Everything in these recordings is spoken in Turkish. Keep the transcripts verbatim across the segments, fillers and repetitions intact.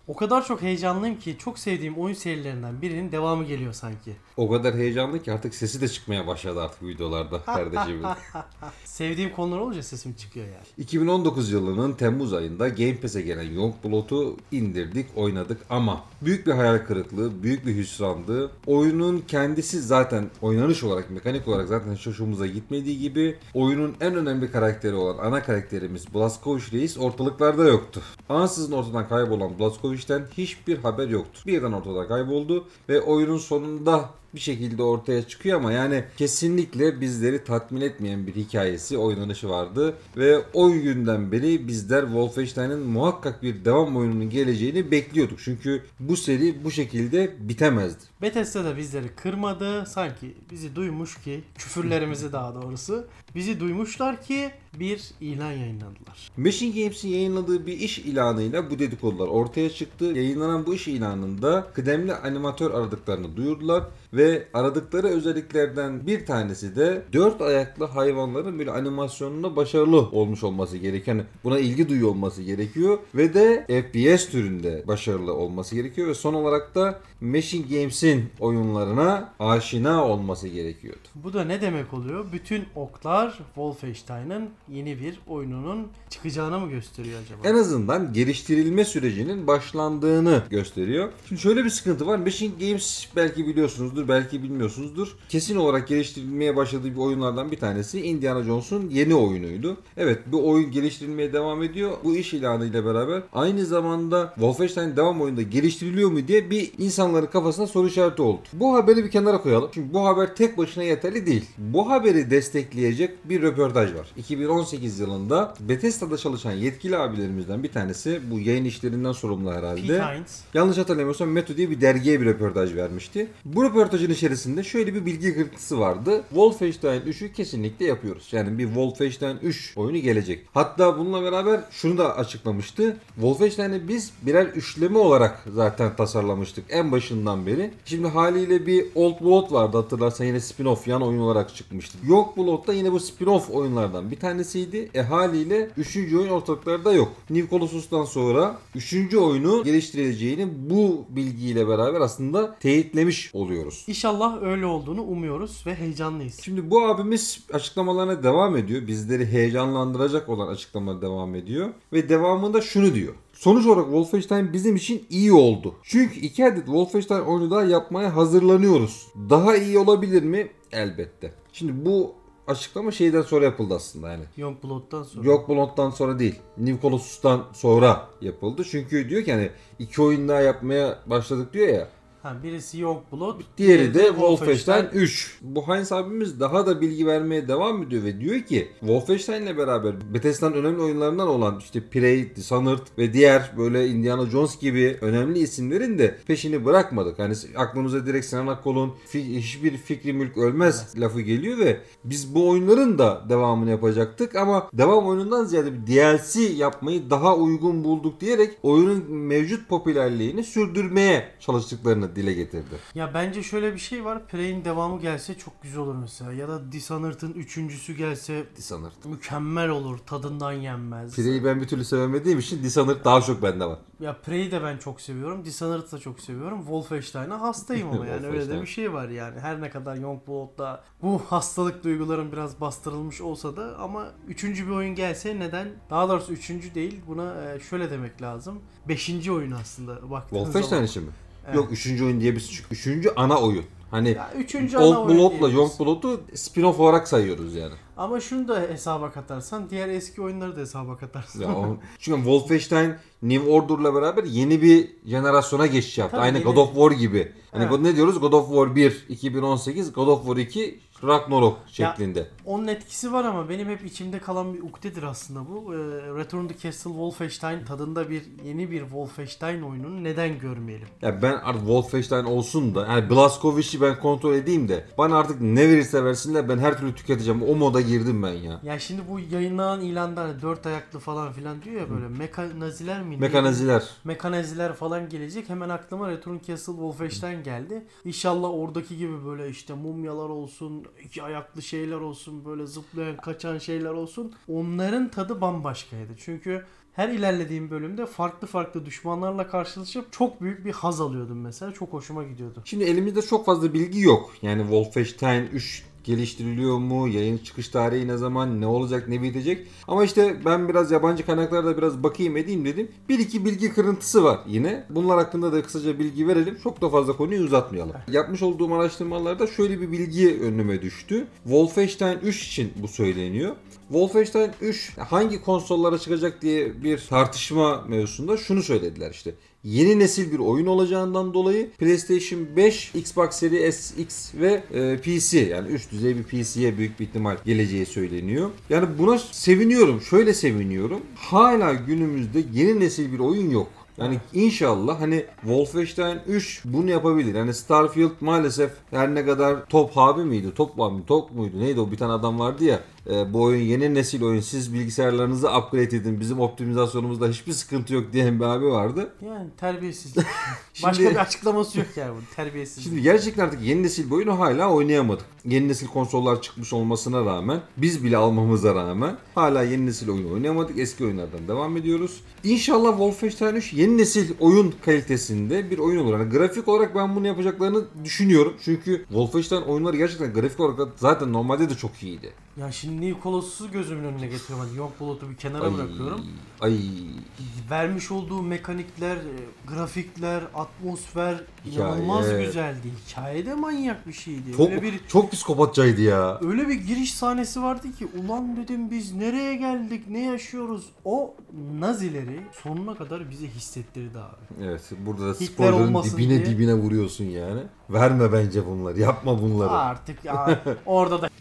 O kadar çok heyecanlıyım ki çok sevdiğim oyun serilerinden birinin devamı geliyor sanki. O kadar heyecanlı ki artık sesi de çıkmaya başladı artık videolarda kardeşimin. Sevdiğim konular olunca sesim çıkıyor yani. iki bin on dokuz yılının Temmuz ayında Game Pass'e gelen Youngblood'u indirdik, oynadık ama büyük bir hayal kırıklığı, büyük bir hüsrandı. Oyunun kendisi zaten oynanış olarak, mekanik olarak zaten hiç hoşumuza gitmediği gibi oyunun en önemli karakteri olan ana karakterimiz Blazkowicz Reis ortalıklarda yoktu. Ansızın ortadan kaybolan Blazkowicz'ten hiçbir haber yoktu. Birden ortada kayboldu ve oyunun sonunda bir şekilde ortaya çıkıyor ama yani kesinlikle bizleri tatmin etmeyen bir hikayesi, oynanışı vardı ve o günden beri bizler Wolfenstein'in muhakkak bir devam oyununun geleceğini bekliyorduk. Çünkü bu seri bu şekilde bitemezdi. Bethesda da bizleri kırmadı. Sanki bizi duymuş ki, küfürlerimizi daha doğrusu, bizi duymuşlar ki bir ilan yayınladılar. Machine Games'in yayınladığı bir iş ilanıyla bu dedikodular ortaya çıktı. Yayınlanan bu iş ilanında kıdemli animatör aradıklarını duyurdular ve aradıkları özelliklerden bir tanesi de dört ayaklı hayvanların böyle animasyonunda başarılı olmuş olması gerekiyor. Yani buna ilgi duyuyor olması gerekiyor ve de F P S türünde başarılı olması gerekiyor ve son olarak da Machine Games'in oyunlarına aşina olması gerekiyordu. Bu da ne demek oluyor? Bütün oklar Wolfenstein'ın yeni bir oyununun çıkacağını mı gösteriyor acaba? En azından geliştirilme sürecinin başlandığını gösteriyor. Şimdi şöyle bir sıkıntı var. Machine Games belki biliyorsunuzdur, belki bilmiyorsunuzdur. Kesin olarak geliştirilmeye başladığı bir oyunlardan bir tanesi Indiana Jones'un yeni oyunuydu. Evet, bu oyun geliştirilmeye devam ediyor. Bu iş ilanıyla beraber aynı zamanda Wolfenstein devam oyunda geliştiriliyor mu diye bir insanların kafasına soru işareti oldu. Bu haberi bir kenara koyalım. Çünkü bu haber tek başına yeterli değil. Bu haberi destekleyecek bir röportaj var. iki bin on sekiz yılında Bethesda'da çalışan yetkili abilerimizden bir tanesi, bu yayın işlerinden sorumlu herhalde. Pete Hines. Yanlış hatırlamıyorsam Metro diye bir dergiye bir röportaj vermişti. Bu röportajın içerisinde şöyle bir bilgi kırıntısı vardı. Wolfenstein üçü kesinlikle yapıyoruz. Yani bir Wolfenstein üç oyunu gelecek. Hatta bununla beraber şunu da açıklamıştı. Wolfenstein'i biz birer üçleme olarak zaten tasarlamıştık en başından beri. Şimdi haliyle bir Old Blood vardı, hatırlarsan yine spin-off yan oyun olarak çıkmıştı. Youngblood da yine bu spin-off oyunlardan bir tanesiydi. E haliyle üçüncü oyun ortalıklarda yok. New Colossus'tan sonra üçüncü oyunu geliştirileceğini bu bilgiyle beraber aslında teyitlemiş oluyoruz. İnşallah öyle olduğunu umuyoruz ve heyecanlıyız. Şimdi bu abimiz açıklamalarına devam ediyor. Bizleri heyecanlandıracak olan açıklamalar devam ediyor. Ve devamında şunu diyor. Sonuç olarak Wolfenstein bizim için iyi oldu. Çünkü iki adet Wolfenstein oyunu daha yapmaya hazırlanıyoruz. Daha iyi olabilir mi? Elbette. Şimdi bu açıklama şeyden sonra yapıldı aslında yani. Youngblood'dan sonra. Youngblood'dan sonra değil. New Colossus'tan sonra yapıldı. Çünkü diyor ki hani iki oyun daha yapmaya başladık diyor ya. Ha, birisi Youngblood, Diğeri de Wolfenstein üç. Bu Heinz abimiz daha da bilgi vermeye devam ediyor ve diyor ki Wolfenstein'le beraber Bethesda'nın önemli oyunlarından olan işte Prey, Dishonored ve diğer böyle Indiana Jones gibi önemli isimlerin de peşini bırakmadık. Hani aklımıza direkt Sinan Akkol'un hiçbir fikri mülk ölmez evet. lafı geliyor ve biz bu oyunların da devamını yapacaktık ama devam oyunundan ziyade bir D L C yapmayı daha uygun bulduk diyerek oyunun mevcut popülerliğini sürdürmeye çalıştıklarını dile getirdi. Ya bence şöyle bir şey var. Prey'in devamı gelse çok güzel olur mesela. Ya da Dishonored'ın üçüncüsü gelse Dishonored mükemmel olur. Tadından yenmez. Prey'i ben bir türlü sevemediğim için Dishonored daha çok bende var. Ya Prey'i de ben çok seviyorum. Dishonored'ı da çok seviyorum. Wolfenstein'a hastayım ama yani öyle de bir şey var yani. Her ne kadar Youngblood'da bu hastalık duyguların biraz bastırılmış olsa da ama üçüncü bir oyun gelse neden? Daha doğrusu üçüncü değil. Buna şöyle demek lazım. Beşinci oyun aslında baktığınız Wolfenstein için mi? Evet. Yok üçüncü oyun diye bir üçüncü ana oyun. Hani Old Blood'la Youngblood'u spin-off olarak sayıyoruz yani. Ama şunu da hesaba katarsan diğer eski oyunları da hesaba katarsan. Ya o, çünkü Wolfenstein New Order'la beraber yeni bir jenerasyona geçiş yaptı. Tabii Aynı yeni... God of War gibi. Hani evet. Ne diyoruz? God of War bir iki bin on sekiz, God of War iki Ragnarok şeklinde. Ya, onun etkisi var ama benim hep içimde kalan bir ukdedir aslında bu. Ee, Return to Castle Wolfenstein tadında bir yeni bir Wolfenstein oyununu neden görmeyelim? Ya ben artık Wolfenstein olsun da yani Blazkowicz'i ben kontrol edeyim de bana artık ne verirse versinler ben her türlü tüketeceğim. O moda girdim ben ya. Ya şimdi bu yayınlanan ilanda hani dört ayaklı falan filan diyor ya böyle mekanaziler mi? Mekanaziler. Mekanaziler falan gelecek. Hemen aklıma Return to Castle Wolfenstein geldi. İnşallah oradaki gibi böyle işte mumyalar olsun, iki ayaklı şeyler olsun, böyle zıplayan, kaçan şeyler olsun. Onların tadı bambaşkaydı. Çünkü her ilerlediğim bölümde farklı farklı düşmanlarla karşılaşıp çok büyük bir haz alıyordum mesela. Çok hoşuma gidiyordu. Şimdi elimizde çok fazla bilgi yok. Yani Wolfenstein üç geliştiriliyor mu? Yayın çıkış tarihi ne zaman? Ne olacak? Ne bitecek? Ama işte ben biraz yabancı kaynaklarda biraz bakayım edeyim dedim. Bir iki bilgi kırıntısı var yine. Bunlar hakkında da kısaca bilgi verelim. Çok da fazla konuyu uzatmayalım. Yapmış olduğum araştırmalarda şöyle bir bilgi önüme düştü. Wolfenstein üç için bu söyleniyor. Wolfenstein üç hangi konsollara çıkacak diye bir tartışma mevzusunda şunu söylediler işte. Yeni nesil bir oyun olacağından dolayı PlayStation beş, Xbox Series X ve e, P C yani üst düzey bir P C'ye büyük bir ihtimal geleceği söyleniyor. Yani buna seviniyorum. Şöyle seviniyorum. Hala günümüzde yeni nesil bir oyun yok. Yani inşallah hani Wolfenstein üç bunu yapabilir. Yani Starfield maalesef her ne kadar top abi miydi? Top var mı? Top muydu? Neydi o? Bir tane adam vardı ya. E, bu oyun yeni nesil oyun. Siz bilgisayarlarınızı upgrade edin. Bizim optimizasyonumuzda hiçbir sıkıntı yok diyen bir abi vardı. Yani terbiyesizlik. Başka bir açıklaması yok yani bu. Terbiyesizlik. Şimdi gerçekten artık yeni nesil bir oyunu hala oynayamadık. Yeni nesil konsollar çıkmış olmasına rağmen, biz bile almamıza rağmen hala yeni nesil oyun oynayamadık. Eski oyunlardan devam ediyoruz. İnşallah Wolfenstein üç yeni nesil oyun kalitesinde bir oyun olur. Yani grafik olarak ben bunu yapacaklarını düşünüyorum. Çünkü Wolfenstein oyunları gerçekten grafik olarak da zaten normalde de çok iyiydi. Ya şimdi New Colossus'u gözümün önüne getiriyorum. Hadi Youngblood'u bir kenara Ay, bırakıyorum. Ay. Vermiş olduğu mekanikler, e, grafikler, atmosfer Hikaye. inanılmaz güzeldi. Hikaye de manyak bir şeydi. Çok, öyle bir çok psikopatçaydı ya. öyle bir giriş sahnesi vardı ki ulan dedim biz nereye geldik, ne yaşıyoruz? O Nazileri sonuna kadar bize hissettirdi abi. Evet, burada da Hitler spoiler'ın olmasın dibine diye. dibine vuruyorsun yani. Verme bence bunları, yapma bunları. Artık ya, orada da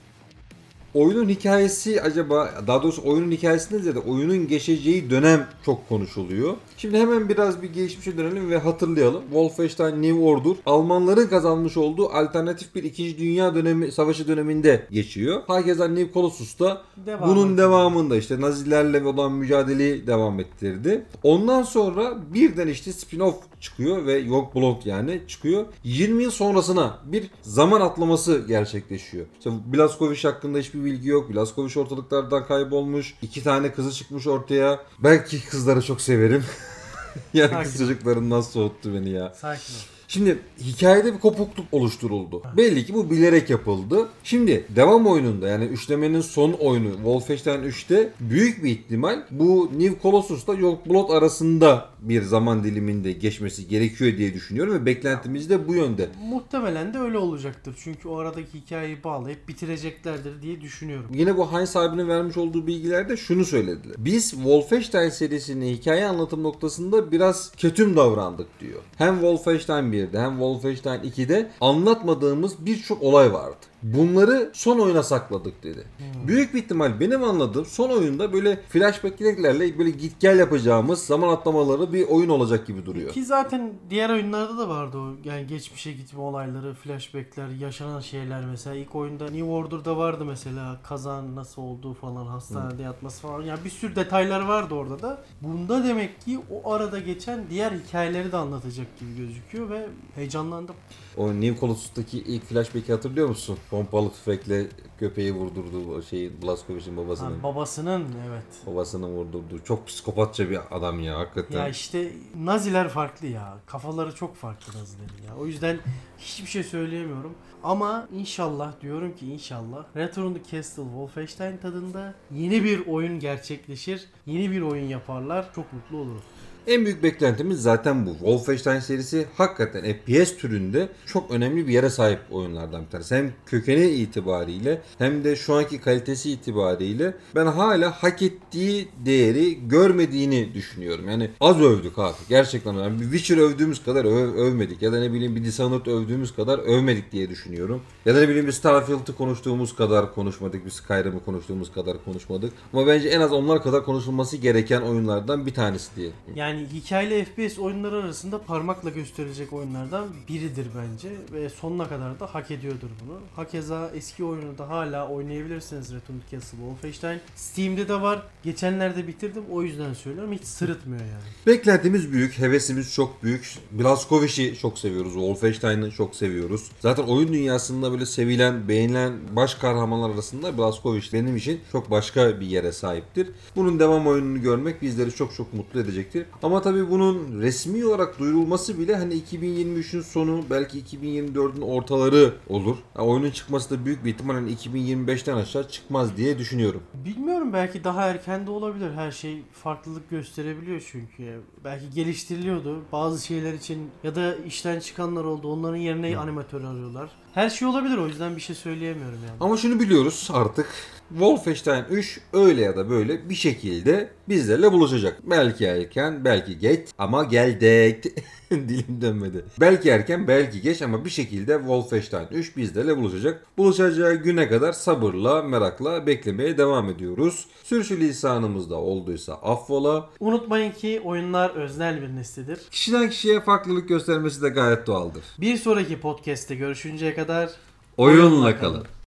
Oyunun hikayesi acaba, daha doğrusu oyunun hikayesinden ziyade oyunun geçeceği dönem çok konuşuluyor. Şimdi hemen biraz bir geçmişe dönelim ve hatırlayalım. Wolfenstein New Order Almanların kazanmış olduğu alternatif bir İkinci Dünya dönemi, Savaşı döneminde geçiyor. Hakeza New Colossus da Devam bunun ediyor. devamında işte Nazilerle olan mücadeleyi devam ettirdi. Ondan sonra birden işte spin-off çıkıyor ve Youngblood yani çıkıyor. yirmi yıl sonrasına bir zaman atlaması gerçekleşiyor. İşte Blazkowicz hakkında hiçbir bilgi yok. Blazkowicz ortalıklardan kaybolmuş. İki tane kızı çıkmış ortaya. Belki kızları çok severim. Yani Sakin kız ol. çocuklarından soğuttu beni ya. sakin ol. Şimdi hikayede bir kopukluk oluşturuldu. Belli ki bu bilerek yapıldı. Şimdi devam oyununda yani üçlemenin son oyunu Wolfenstein üçte büyük bir ihtimal bu New Colossus'ta Youngblood arasında bir zaman diliminde geçmesi gerekiyor diye düşünüyorum ve beklentimiz de bu yönde. Muhtemelen de öyle olacaktır. Çünkü o aradaki hikayeyi bağlayıp bitireceklerdir diye düşünüyorum. Yine bu Heinz abinin vermiş olduğu bilgilerde şunu söylediler. Biz Wolfenstein serisinin hikaye anlatım noktasında biraz ketum davrandık diyor. Hem Wolfenstein birde hem Wolfenstein ikide anlatmadığımız birçok olay vardı. Bunları son oyuna sakladık dedi. Hmm. Büyük bir ihtimal benim anladığım son oyunda böyle flashback'lerle böyle git gel yapacağımız zaman atlamaları bir oyun olacak gibi duruyor. Ki zaten diğer oyunlarda da vardı o yani geçmişe gitme olayları, flashback'ler, yaşanan şeyler mesela. İlk oyunda New Order'da vardı mesela kazan nasıl olduğu falan, hastanede hmm. yatması falan. Yani bir sürü detaylar vardı orada da. Bunda demek ki o arada geçen diğer hikayeleri de anlatacak gibi gözüküyor ve heyecanlandım. O New Colossus'taki ilk flashback'i hatırlıyor musun? Pompalı tüfekle köpeği vurdurduğu o şeyi Blazkowicz'in babasının. Ha, babasının evet. Babasının vurdurduğu. Çok psikopatça bir adam ya hakikaten. Ya işte Naziler farklı ya. Kafaları çok farklı Nazilerin ya. O yüzden hiçbir şey söyleyemiyorum. Ama inşallah diyorum ki inşallah Return to Castle Wolfenstein tadında yeni bir oyun gerçekleşir. Yeni bir oyun yaparlar. Çok mutlu oluruz. En büyük beklentimiz zaten bu. Wolfenstein serisi hakikaten F P S türünde çok önemli bir yere sahip oyunlardan bir tanesi. Hem kökeni itibariyle hem de şu anki kalitesi itibariyle ben hala hak ettiği değeri görmediğini düşünüyorum. Yani az övdük abi. Gerçekten yani bir Witcher övdüğümüz kadar öv, övmedik. Ya da ne bileyim bir Dishonored övdüğümüz kadar övmedik diye düşünüyorum. Ya da ne bileyim bir Starfield'ı konuştuğumuz kadar konuşmadık. Bir Skyrim'i konuştuğumuz kadar konuşmadık. Ama bence en az onlar kadar konuşulması gereken oyunlardan bir tanesi diye. Yani Yani hikayeli F P S oyunları arasında parmakla gösterilecek oyunlardan biridir bence ve sonuna kadar da hak ediyordur bunu. Hakeza eski oyunu da hala oynayabilirsiniz, Return to Castle Wolfenstein. Steam'de de var. Geçenlerde bitirdim, o yüzden söylüyorum. Hiç sırıtmıyor yani. Beklentimiz büyük, hevesimiz çok büyük. Blazkowicz'i çok seviyoruz, Wolfenstein'ı çok seviyoruz. Zaten oyun dünyasında böyle sevilen, beğenilen baş kahramanlar arasında Blazkowicz benim için çok başka bir yere sahiptir. Bunun devam oyununu görmek bizleri çok çok mutlu edecektir. Ama tabii bunun resmi olarak duyurulması bile hani iki bin yirmi üçün sonu, belki iki bin yirmi dördün ortaları olur. Yani oyunun çıkması da büyük bir ihtimal hani iki bin yirmi beşten aşağı çıkmaz diye düşünüyorum. Bilmiyorum, belki daha erken de olabilir. Her şey farklılık gösterebiliyor çünkü. Belki geliştiriliyordu bazı şeyler için ya da işten çıkanlar oldu. Onların yerine animatör arıyorlar. Her şey olabilir, o yüzden bir şey söyleyemiyorum yani. Ama şunu biliyoruz artık. Wolfenstein üç öyle ya da böyle bir şekilde bizlerle buluşacak. Belki erken, belki geç ama geldik. Dilim dönmedi. Belki erken, belki geç ama bir şekilde Wolfenstein üç bizlerle buluşacak. Buluşacağı güne kadar sabırla, merakla beklemeye devam ediyoruz. Sürçülisanımızda olduysa affola. Unutmayın ki oyunlar öznel bir neslidir. Kişiden kişiye farklılık göstermesi de gayet doğaldır. Bir sonraki podcast'te görüşünceye kadar Oyunla kalın.